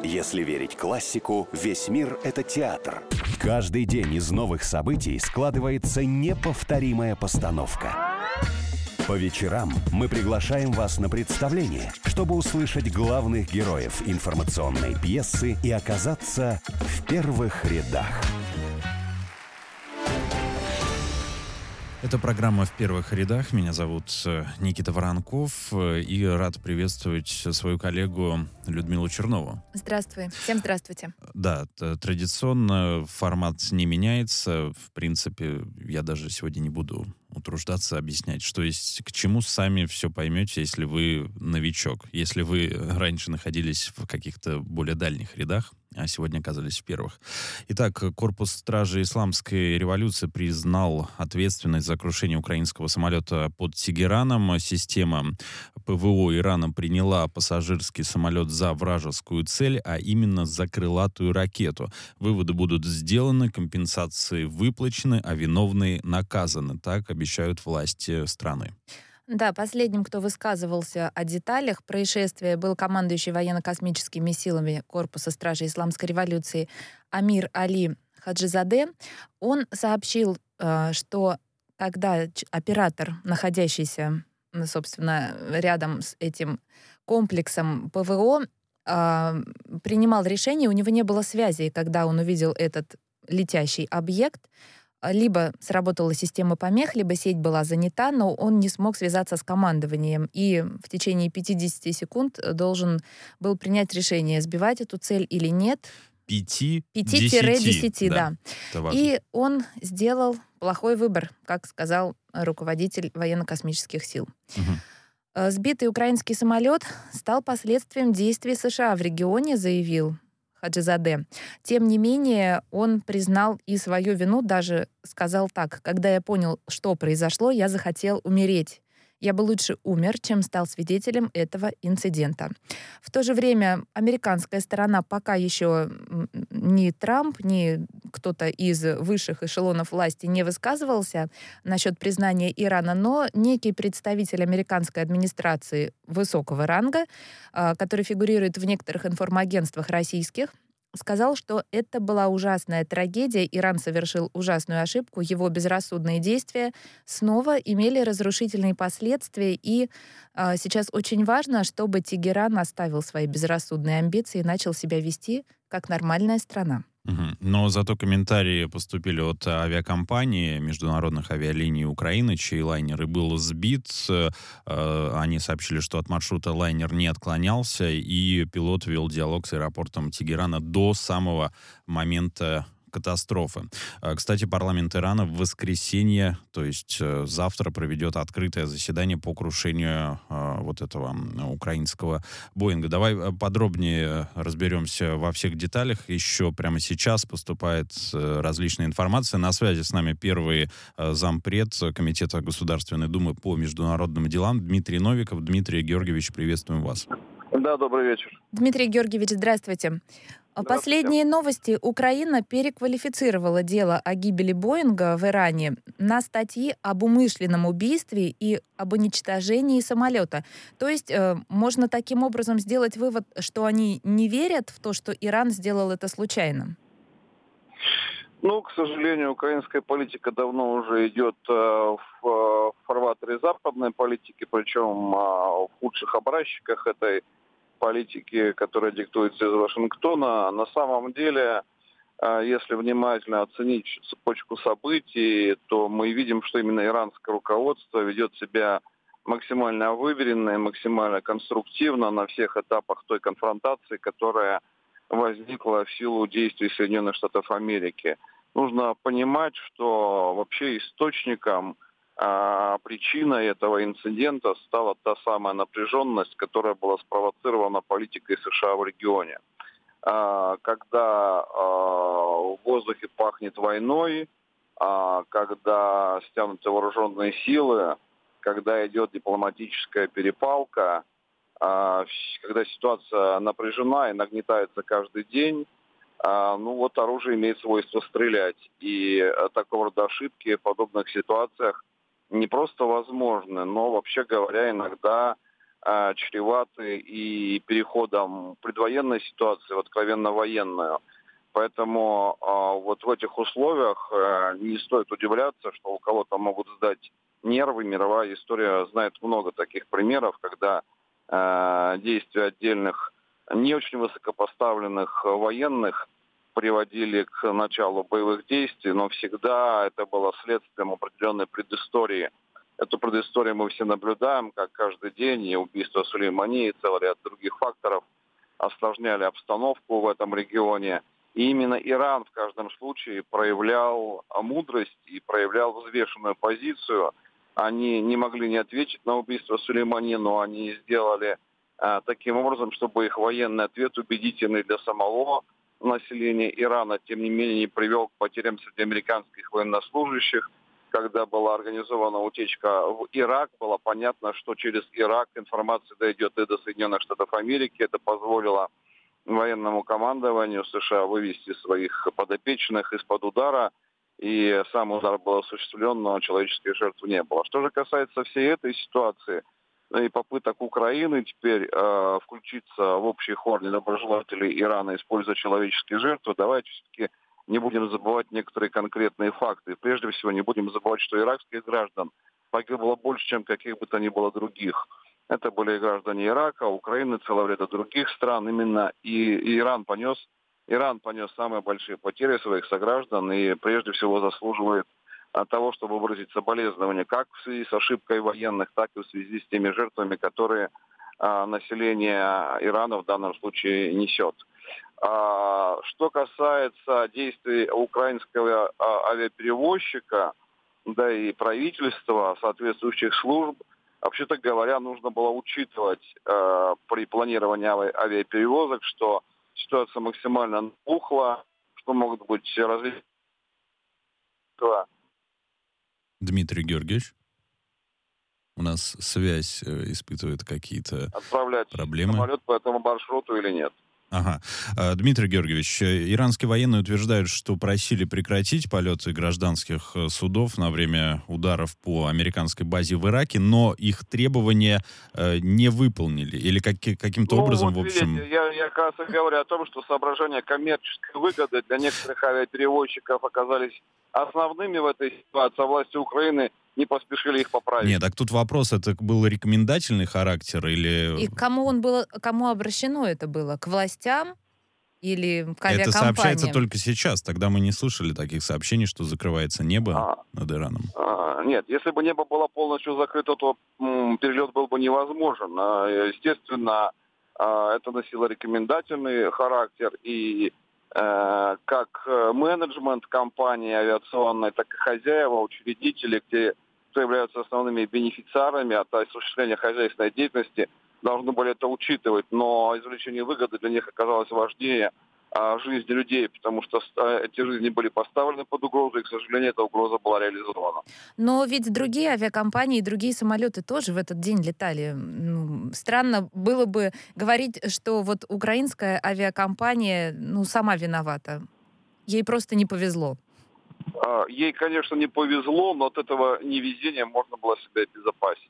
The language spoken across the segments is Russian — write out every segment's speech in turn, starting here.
Если верить классику, весь мир — это театр. Каждый день из новых событий складывается неповторимая постановка. По вечерам мы приглашаем вас на представление, чтобы услышать главных героев информационной пьесы и оказаться в первых рядах. Это программа «В первых рядах». Меня зовут Никита Воронков. И рад приветствовать свою коллегу Людмилу Чернову. Здравствуй. Всем здравствуйте. Да, традиционно формат не меняется. В принципе, я даже сегодня не буду утруждаться объяснять, что есть к чему. Сами все поймете, если вы новичок. Если вы раньше находились в каких-то более дальних рядах, а сегодня оказались в первых. Итак, корпус стражи Исламской революции признал ответственность за крушение украинского самолета под Тегераном. Система ПВО Ирана приняла пассажирский самолет за вражескую цель, а именно за крылатую ракету. Выводы будут сделаны, компенсации выплачены, а виновные наказаны. Так обещают власти страны. Да, последним, кто высказывался о деталях происшествия, был командующий военно-космическими силами корпуса стражи Исламской революции Амир Али Хаджизаде. Он сообщил, что когда оператор, находящийся, собственно, рядом с этим комплексом ПВО, принимал решение, у него не было связи, когда он увидел этот летящий объект. Либо сработала система помех, либо сеть была занята, но он не смог связаться с командованием. И в течение 50 секунд должен был принять решение, сбивать эту цель или нет. 5-10, да. И он сделал плохой выбор, как сказал руководитель военно-космических сил. Угу. Сбитый украинский самолет стал последствием действий США в регионе, заявил Хаджизаде. Тем не менее, он признал и свою вину, даже сказал так: «Когда я понял, что произошло, я захотел умереть. Я бы лучше умер, чем стал свидетелем этого инцидента». В то же время американская сторона пока еще ни Трамп, ни кто-то из высших эшелонов власти не высказывался насчет признания Ирана, но некий представитель американской администрации высокого ранга, который фигурирует в некоторых информагентствах российских, сказал, что это была ужасная трагедия, Иран совершил ужасную ошибку, его безрассудные действия снова имели разрушительные последствия, и сейчас очень важно, чтобы Тегеран оставил свои безрассудные амбиции и начал себя вести как нормальная страна. Угу. Но зато комментарии поступили от авиакомпании международных авиалиний Украины, чей лайнер и был сбит. Они сообщили, что от маршрута лайнер не отклонялся, и пилот вел диалог с аэропортом Тегерана до самого момента катастрофы. Кстати, парламент Ирана в воскресенье, то есть завтра, проведет открытое заседание по крушению вот этого украинского Боинга. Давай подробнее разберемся во всех деталях. Еще прямо сейчас поступает различная информация. На связи с нами первый зампред Комитета Государственной Думы по международным делам Дмитрий Новиков. Дмитрий Георгиевич, приветствуем вас. Да, добрый вечер. Дмитрий Георгиевич, здравствуйте. Последние новости. Украина переквалифицировала дело о гибели Боинга в Иране на статьи об умышленном убийстве и об уничтожении самолета. То есть можно таким образом сделать вывод, что они не верят в то, что Иран сделал это случайно? К сожалению, украинская политика давно уже идет в фарватере западной политики, причем в худших образчиках этой политики, которая диктуется из Вашингтона. На самом деле, если внимательно оценить цепочку событий, то мы видим, что именно иранское руководство ведет себя максимально выверенно и максимально конструктивно на всех этапах той конфронтации, которая возникла в силу действий Соединенных Штатов Америки. Нужно понимать, что вообще источником причиной этого инцидента стала та самая напряженность, которая была спровоцирована политикой США в регионе. Когда в воздухе пахнет войной, когда стянуты вооруженные силы, когда идет дипломатическая перепалка, когда ситуация напряжена и нагнетается каждый день, оружие имеет свойство стрелять. И такого рода ошибки в подобных ситуациях не просто возможны, но, вообще говоря, иногда чреваты и переходом предвоенной ситуации в откровенно военную. Поэтому вот в этих условиях не стоит удивляться, что у кого-то могут сдать нервы. Мировая история знает много таких примеров, когда действия отдельных не очень высокопоставленных военных приводили к началу боевых действий, но всегда это было следствием определенной предыстории. Эту предысторию мы все наблюдаем, как каждый день, и убийство Сулеймани, и целый ряд других факторов осложняли обстановку в этом регионе. И именно Иран в каждом случае проявлял мудрость и проявлял взвешенную позицию. Они не могли не ответить на убийство Сулеймани, но они сделали таким образом, чтобы их военный ответ, убедительный для самого населения Ирана, тем не менее не привел к потерям среди американских военнослужащих. Когда была организована утечка в Ирак, было понятно, что через Ирак информация дойдет и до Соединенных Штатов Америки. Это позволило военному командованию США вывести своих подопечных из-под удара. И сам удар был осуществлен, но человеческих жертв не было. Что же касается всей этой ситуации и попыток Украины теперь включиться в общий хор недоброжелателей Ирана, используя человеческие жертвы, давайте все-таки не будем забывать некоторые конкретные факты. Прежде всего, не будем забывать, что иракских граждан погибло больше, чем каких бы то ни было других. Это были граждане Ирака, Украины, целого ряда других стран. Именно и Иран понес самые большие потери своих сограждан и прежде всего заслуживает того, чтобы выразить соболезнования как в связи с ошибкой военных, так и в связи с теми жертвами, которые население Ирана в данном случае несет. Что касается действий украинского авиаперевозчика, да и правительства, соответствующих служб, вообще-то говоря, нужно было учитывать при планировании авиаперевозок, что ситуация максимально набухла, что могут быть различные... Дмитрий Георгиевич, у нас связь испытывает какие-то Отправлять проблемы. Самолет по этому маршруту или нет? Ага. Дмитрий Георгиевич, иранские военные утверждают, что просили прекратить полеты гражданских судов на время ударов по американской базе в Ираке, но их требования не выполнили. Или каким-то образом, вот в общем... Видите, я как раз и говорю о том, что соображения коммерческой выгоды для некоторых авиаперевозчиков оказались основными в этой ситуации, а власти Украины не поспешили их поправить. Нет, так тут вопрос, это был рекомендательный характер или... И кому обращено это было? К властям или к авиакомпаниям? Это сообщается только сейчас. Тогда мы не слышали таких сообщений, что закрывается небо над Ираном. Нет, если бы небо было полностью закрыто, то перелет был бы невозможен. Естественно, это носило рекомендательный характер, и как менеджмент компании авиационной, так и хозяева, учредители, кто являются основными бенефициарами от осуществления хозяйственной деятельности, должны были это учитывать. Но извлечение выгоды для них оказалось важнее жизни людей, потому что эти жизни были поставлены под угрозу, и, к сожалению, эта угроза была реализована. Но ведь другие авиакомпании и другие самолеты тоже в этот день летали. Странно было бы говорить, что вот украинская авиакомпания, сама виновата. Ей просто не повезло. Ей, конечно, не повезло, но от этого невезения можно было себя обезопасить.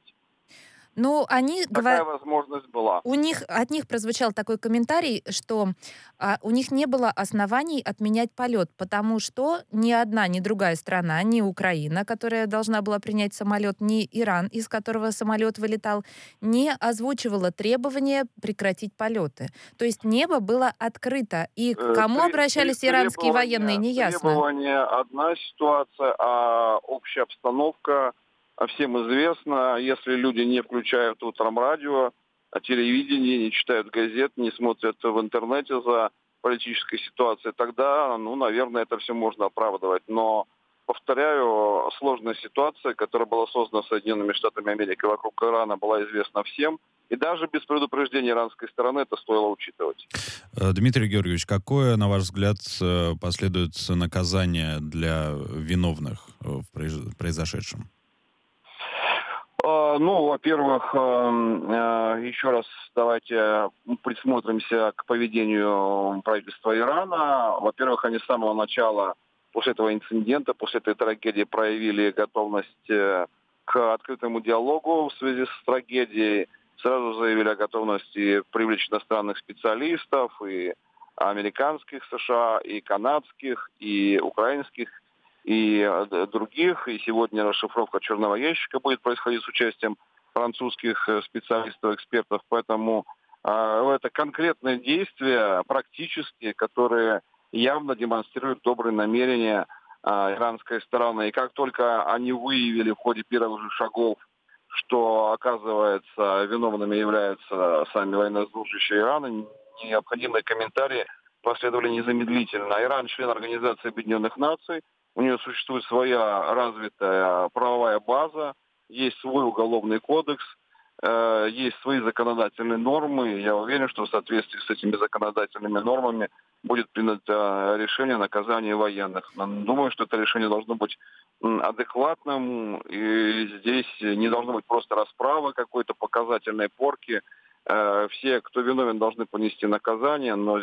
Такая возможность была. От них прозвучал такой комментарий, что у них не было оснований отменять полет, потому что ни одна, ни другая страна, ни Украина, которая должна была принять самолет, ни Иран, из которого самолет вылетал, не озвучивала требования прекратить полеты. То есть небо было открыто. И к кому обращались иранские военные, неясно. Требования одна ситуация, а общая обстановка... Всем известно, если люди не включают утром радио, телевидение, не читают газет, не смотрят в интернете за политической ситуацией, тогда, наверное, это все можно оправдывать. Но, повторяю, сложная ситуация, которая была создана Соединенными Штатами Америки вокруг Ирана, была известна всем. И даже без предупреждения иранской стороны это стоило учитывать. Дмитрий Георгиевич, какое, на ваш взгляд, последует наказание для виновных в произошедшем? Во-первых, еще раз давайте присмотримся к поведению правительства Ирана. Во-первых, они с самого начала, после этого инцидента, после этой трагедии, проявили готовность к открытому диалогу в связи с трагедией. сразу заявили о готовности привлечь иностранных специалистов, и американских США, и канадских, и украинских, и других. И сегодня расшифровка черного ящика будет происходить с участием французских специалистов, экспертов. Поэтому это конкретные действия, практические, которые явно демонстрируют добрые намерения иранской стороны. И как только они выявили в ходе первых же шагов, что, оказывается, виновными являются сами военнослужащие Ирана, необходимые комментарии последовали незамедлительно. Иран — член Организации Объединенных Наций, у нее существует своя развитая правовая база, есть свой уголовный кодекс, есть свои законодательные нормы. Я уверен, что в соответствии с этими законодательными нормами будет принято решение о наказании военных. Думаю, что это решение должно быть адекватным, и здесь не должно быть просто расправы какой-то показательной порки. Все, кто виновен, должны понести наказание, но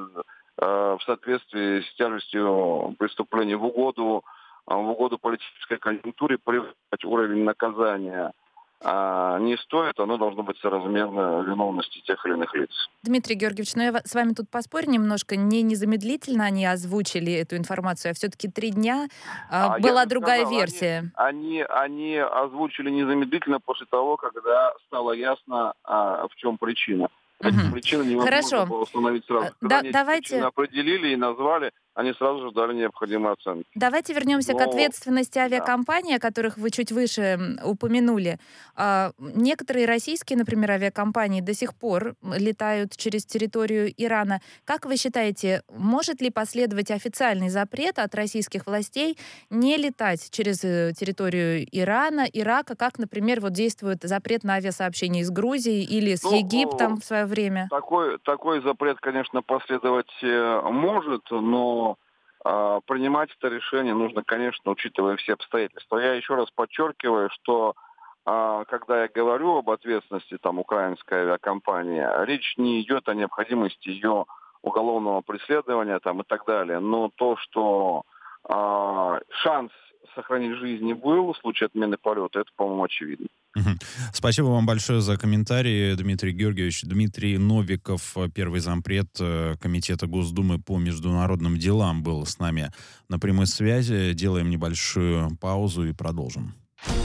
в соответствии с тяжестью преступлений в угоду политической конъюнктуре повышать уровень наказания не стоит, оно должно быть соразмерно виновности тех или иных лиц. Дмитрий Георгиевич, я с вами тут поспорю немножко. Не незамедлительно они озвучили эту информацию, а все-таки 3 дня была другая версия. Они озвучили незамедлительно после того, когда стало ясно, в чем причина. Причины невозможно было установить сразу. Когда они причины определили и назвали, они сразу же дали необходимые оценки. Давайте вернемся к ответственности авиакомпаний, о которых вы чуть выше упомянули. Некоторые российские, например, авиакомпании до сих пор летают через территорию Ирана. Как вы считаете, может ли последовать официальный запрет от российских властей не летать через территорию Ирана, Ирака, как, например, действует запрет на авиасообщение из Грузии или с Египтом в свое время? Такой запрет, конечно, последовать может, но принимать это решение нужно, конечно, учитывая все обстоятельства. Я еще раз подчеркиваю, что когда я говорю об ответственности украинской авиакомпании, речь не идет о необходимости ее уголовного преследования и так далее. Но то, что шанс сохранить жизнь был в случае отмены полета, это, по-моему, очевидно. Спасибо вам большое за комментарии, Дмитрий Георгиевич. Дмитрий Новиков, первый зампред Комитета Госдумы по международным делам, был с нами на прямой связи. Делаем небольшую паузу и продолжим.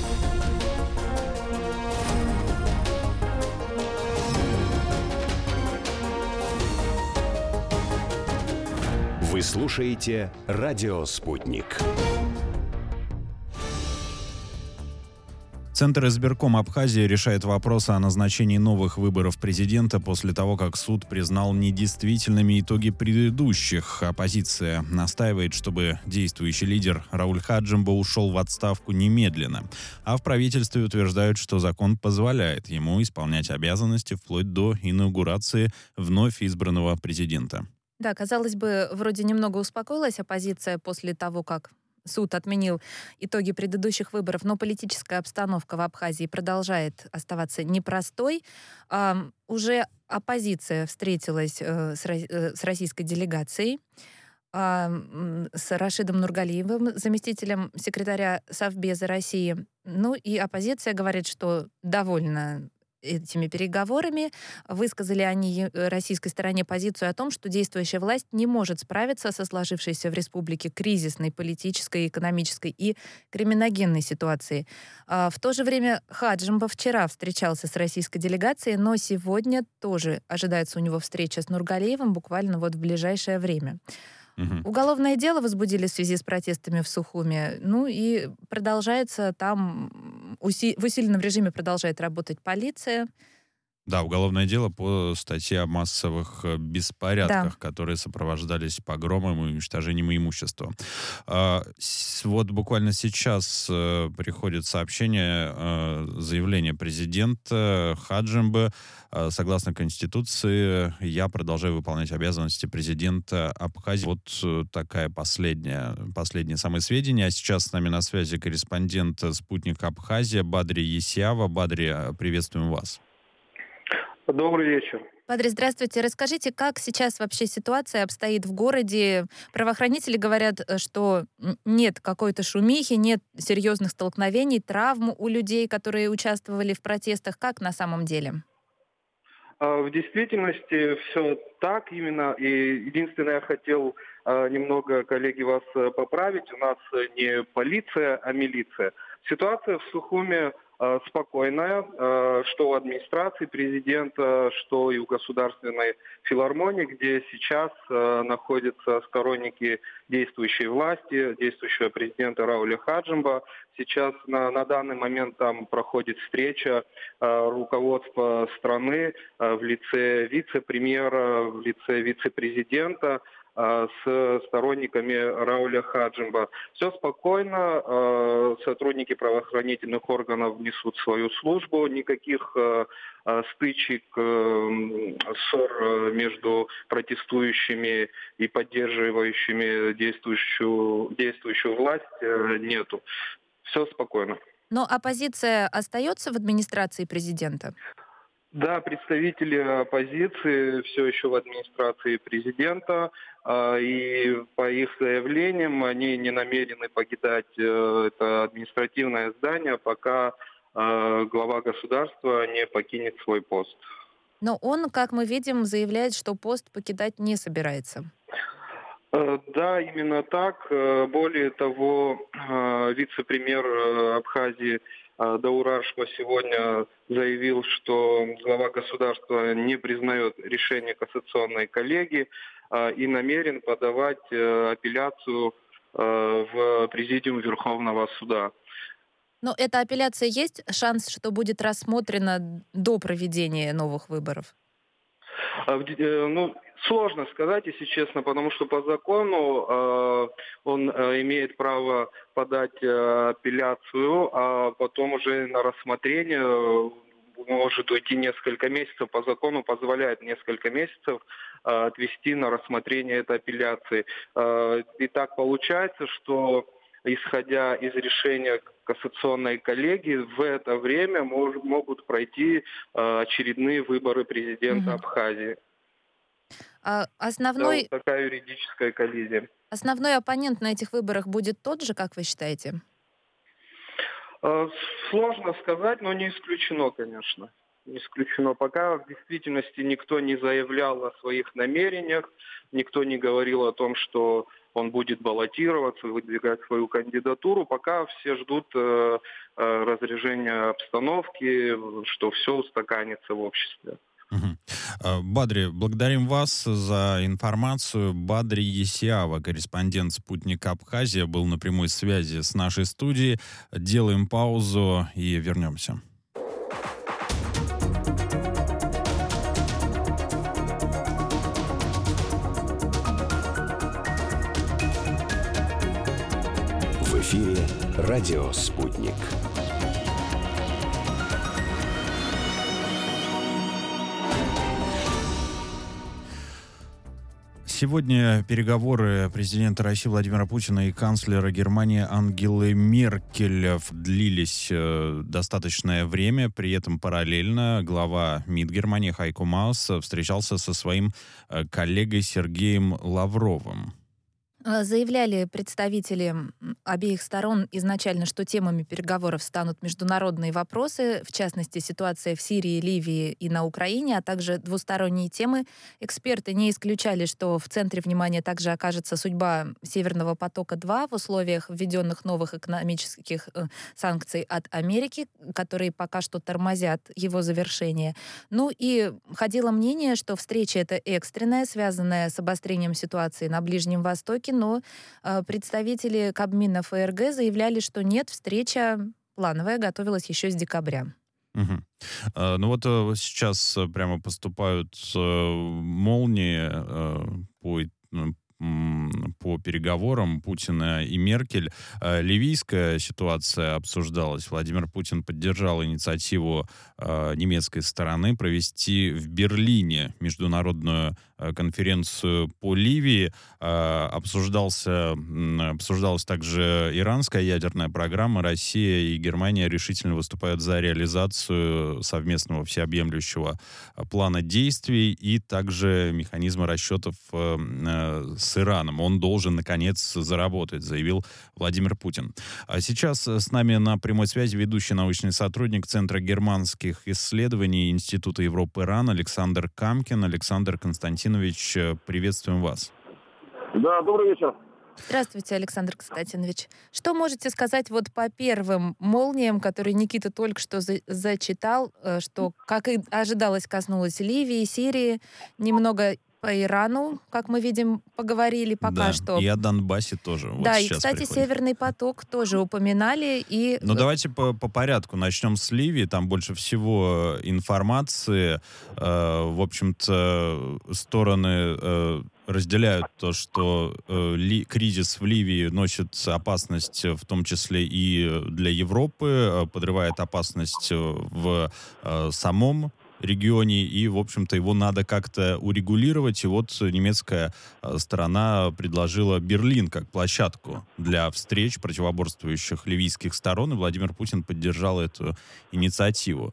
Вы слушаете «Радио Спутник». Центр избирком Абхазии решает вопрос о назначении новых выборов президента после того, как суд признал недействительными итоги предыдущих. Оппозиция настаивает, чтобы действующий лидер Рауль Хаджимба ушел в отставку немедленно. А в правительстве утверждают, что закон позволяет ему исполнять обязанности вплоть до инаугурации вновь избранного президента. Да, казалось бы, вроде немного успокоилась оппозиция после того, как суд отменил итоги предыдущих выборов, но политическая обстановка в Абхазии продолжает оставаться непростой. Уже оппозиция встретилась с российской делегацией, с Рашидом Нургалиевым, заместителем секретаря Совбеза России. И оппозиция говорит, что довольна этими переговорами. Высказали они российской стороне позицию о том, что действующая власть не может справиться со сложившейся в республике кризисной политической, экономической и криминогенной ситуацией. В то же время Хаджимба вчера встречался с российской делегацией, но сегодня тоже ожидается у него встреча с Нургалиевым буквально в ближайшее время. Уголовное дело возбудили в связи с протестами в Сухуме. И продолжается там, в усиленном режиме продолжает работать полиция. Да, уголовное дело по статье о массовых беспорядках, которые сопровождались погромом и уничтожением имущества. Буквально сейчас приходит сообщение, заявление президента Хаджимбы. Согласно Конституции, я продолжаю выполнять обязанности президента Абхазии. Такая последние самые сведения. А сейчас с нами на связи корреспондент «Спутник Абхазия» Бадри Есява. Бадри, приветствуем вас. Добрый вечер. Бадри, здравствуйте. Расскажите, как сейчас вообще ситуация обстоит в городе? Правоохранители говорят, что нет какой-то шумихи, нет серьезных столкновений, травм у людей, которые участвовали в протестах. Как на самом деле? В действительности все так именно. И единственное, я хотел немного, коллеги, вас поправить. У нас не полиция, а милиция. Ситуация в Сухуме спокойная, что у администрации президента, что и у Государственной филармонии, где сейчас находятся сторонники действующей власти, действующего президента Рауля Хаджимба. Сейчас на данный момент там проходит встреча руководства страны в лице вице-премьера, в лице вице-президента с сторонниками Рауля Хаджимба. Все спокойно, сотрудники правоохранительных органов несут свою службу, никаких стычек, ссор между протестующими и поддерживающими действующую власть нету. Все спокойно. Но оппозиция остается в администрации президента? Да, представители оппозиции все еще в администрации президента, и по их заявлениям они не намерены покидать это административное здание, пока глава государства не покинет свой пост. Но он, как мы видим, заявляет, что пост покидать не собирается. Да, именно так. Более того, вице-премьер Абхазии Даурашко сегодня заявил, что глава государства не признает решение кассационной коллегии и намерен подавать апелляцию в Президиум Верховного суда. Но эта апелляция есть шанс, что будет рассмотрена до проведения новых выборов? Сложно сказать, если честно, потому что по закону он имеет право подать апелляцию, а потом уже на рассмотрение может уйти несколько месяцев. По закону позволяет несколько месяцев отвести на рассмотрение этой апелляции. И так получается, что исходя из решения кассационной коллегии, в это время могут пройти очередные выборы президента Абхазии. Основной... Да, вот такая юридическая коллизия. Основной оппонент на этих выборах будет тот же, как вы считаете? Сложно сказать, но не исключено, конечно. Не исключено. Пока в действительности никто не заявлял о своих намерениях, никто не говорил о том, что он будет баллотироваться, выдвигать свою кандидатуру. Пока все ждут разряжения обстановки, что все устаканится в обществе. Бадри, благодарим вас за информацию. Бадри Есиава, корреспондент «Спутника Абхазия», был на прямой связи с нашей студией. Делаем паузу и вернемся. В эфире радио «Спутник». Сегодня переговоры президента России Владимира Путина и канцлера Германии Ангелы Меркель длились достаточное время. При этом параллельно глава МИД Германии Хайко Маас встречался со своим коллегой Сергеем Лавровым. Заявляли представители обеих сторон изначально, что темами переговоров станут международные вопросы, в частности, ситуация в Сирии, Ливии и на Украине, а также двусторонние темы. Эксперты не исключали, что в центре внимания также окажется судьба Северного потока-2 в условиях введенных новых экономических санкций от Америки, которые пока что тормозят его завершение. Ну и ходило мнение, что встреча эта экстренная, связанная с обострением ситуации на Ближнем Востоке, но представители Кабмина ФРГ заявляли, что нет, встреча плановая, готовилась еще с декабря. Ну вот сейчас прямо поступают молнии по переговорам Путина и Меркель. Ливийская ситуация обсуждалась. Владимир Путин поддержал инициативу немецкой стороны провести в Берлине международную конференцию по Ливии. Обсуждалась также иранская ядерная программа. Россия и Германия решительно выступают за реализацию совместного всеобъемлющего плана действий и также механизма расчетов с Ираном. Он должен должен, наконец, заработать, заявил Владимир Путин. А сейчас с нами на прямой связи ведущий научный сотрудник Центра германских исследований Института Европы РАН Александр Камкин. Александр Константинович, приветствуем вас. Да, добрый вечер. Здравствуйте, Александр Константинович. Что можете сказать вот по первым молниям, которые Никита только что зачитал, что, как и ожидалось, коснулось Ливии, Сирии, немного по Ирану, как мы видим, поговорили пока что. И о Донбассе тоже. Да, вот и, кстати, приходит. Северный поток тоже упоминали. Ну, давайте по порядку. Начнем с Ливии. Там больше всего информации. В общем-то, стороны разделяют то, что кризис в Ливии носит опасность, в том числе и для Европы, подрывает опасность в самом регионе, и, в общем-то, его надо как-то урегулировать. И вот немецкая сторона предложила Берлин как площадку для встреч противоборствующих ливийских сторон, и Владимир Путин поддержал эту инициативу.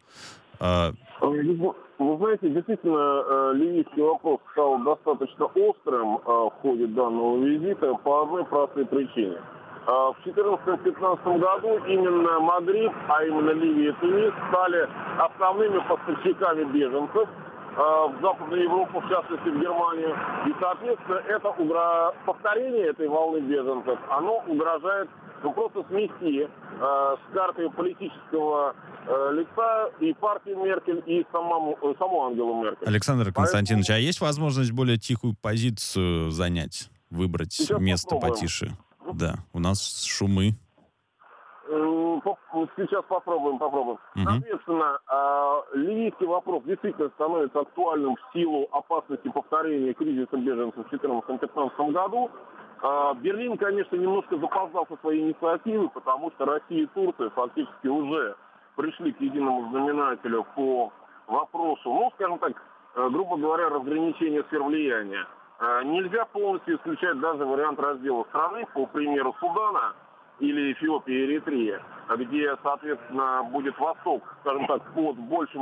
Вы знаете, действительно, ливийский вопрос стал достаточно острым в ходе данного визита по одной простой причине. В 2014-2015 году именно Мадрид, а именно Ливия и Тунис, стали основными поставщиками беженцев в Западную Европу, в частности в Германию. И, соответственно, повторение этой волны беженцев, оно угрожает просто смести с карты политического лица и партию Меркель, и саму Ангелу Меркель. Александр Константинович, а есть возможность более тихую позицию занять, выбрать Сейчас место попробуем. потише? Да, у нас шумы. Сейчас попробуем. Соответственно, ливийский вопрос действительно становится актуальным в силу опасности повторения кризиса беженцев в 2014-2015 году. Берлин, конечно, немножко запоздал со своей инициативой, потому что Россия и Турция фактически уже пришли к единому знаменателю по вопросу, скажем так, грубо говоря, разграничения сфер влияния. Нельзя полностью исключать даже вариант раздела страны, по примеру Судана или Эфиопии и Эритреи, где, соответственно, будет Восток, скажем так, под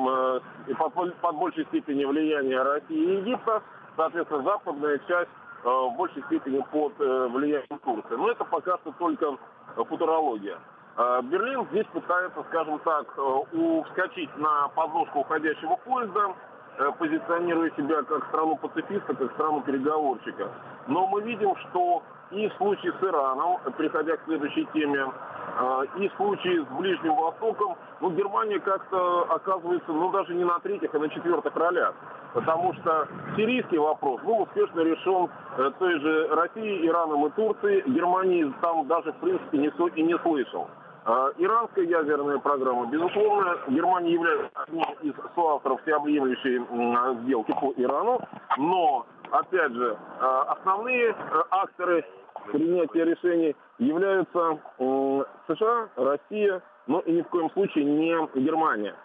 большей степени влияния России и Египта, соответственно, западная часть в большей степени под влиянием Турции. Но это пока что только футурология. Берлин здесь пытается, скажем так, вскочить на подножку уходящего поезда, позиционируя себя как страну пацифиста, как страну переговорщика. Но мы видим, что и в случае с Ираном, переходя к следующей теме, и в случае с Ближним Востоком, Германия как-то оказывается, даже не на третьих, а на четвертых ролях. Потому что сирийский вопрос был успешно решен той же Россией, Ираном и Турцией. Германии там даже, в принципе, никто и не слышал. Иранская ядерная программа, безусловно, Германия является одним из соавторов всеобъемлющей сделки по Ирану, но, опять же, основные акторы принятия решений являются США, Россия, но и ни в коем случае не Германия.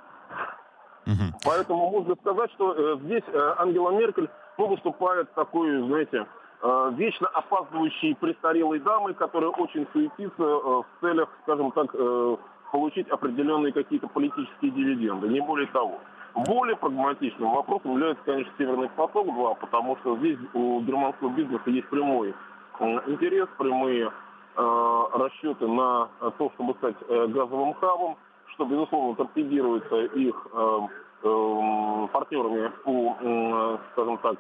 Поэтому можно сказать, что здесь Ангела Меркель выступает такой, знаете, вечно опаздывающей престарелой дамой, которая очень суетится в целях, скажем так, получить определенные какие-то политические дивиденды, не более того. Более прагматичным вопросом является, конечно, Северный поток-2, потому что здесь у германского бизнеса есть прямой интерес, прямые расчеты на то, чтобы стать газовым хабом, что, безусловно, торпедируется их партнерами по, скажем так,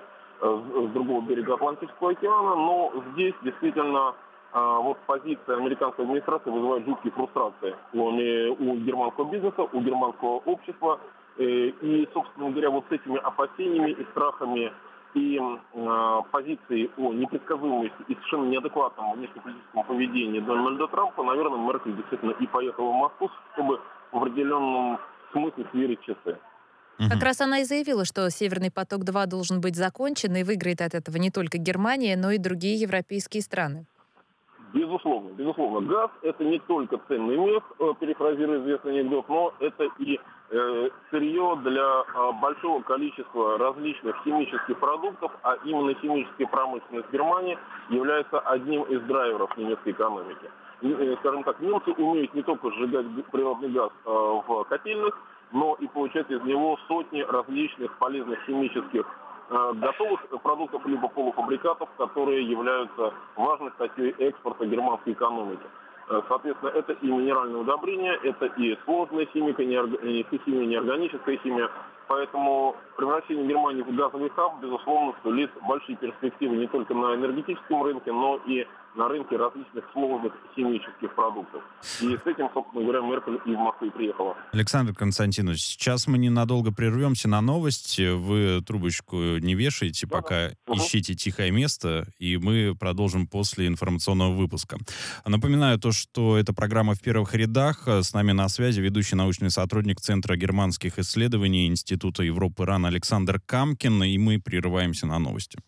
с другого берега Атлантического океана, но здесь действительно позиция американской администрации вызывает жуткие фрустрации у германского бизнеса, у германского общества. И, собственно говоря, с этими опасениями и страхами и позицией о непредсказуемости и совершенно неадекватном внешнеполитическом поведении Дональда Трампа, наверное, Меркель действительно и поехала в Москву, чтобы в определенном смысле сверить часы. Как раз она и заявила, что «Северный поток-2» должен быть закончен, и выиграет от этого не только Германия, но и другие европейские страны. Безусловно, безусловно. Газ – это не только ценный мех, перефразируя известный анекдот, но это и сырье для большого количества различных химических продуктов, а именно химическая промышленность Германии является одним из драйверов немецкой экономики. Скажем так, немцы умеют не только сжигать природный газ в котельных, но и получать из него сотни различных полезных химических готовых продуктов либо полуфабрикатов, которые являются важной статьей экспорта германской экономики. Соответственно, это и минеральные удобрения, это и сложная химика, химия, неорганическая химия. Поэтому превращение Германии в газовый хаб, безусловно, сулит большие перспективы не только на энергетическом рынке, но и на рынке различных сложных химических продуктов. И с этим, собственно говоря, Меркель и в Москву приехала. Александр Константинович, сейчас мы ненадолго прервемся на новости. Вы трубочку не вешаете, пока ищите тихое место, и мы продолжим после информационного выпуска. Напоминаю то, что это программа «В первых рядах». С нами на связи ведущий научный сотрудник Центра германских исследований Института Европы РАН Александр Камкин, и мы прерываемся на новости.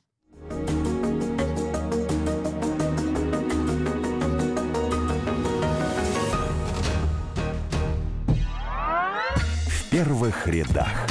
В первых рядах.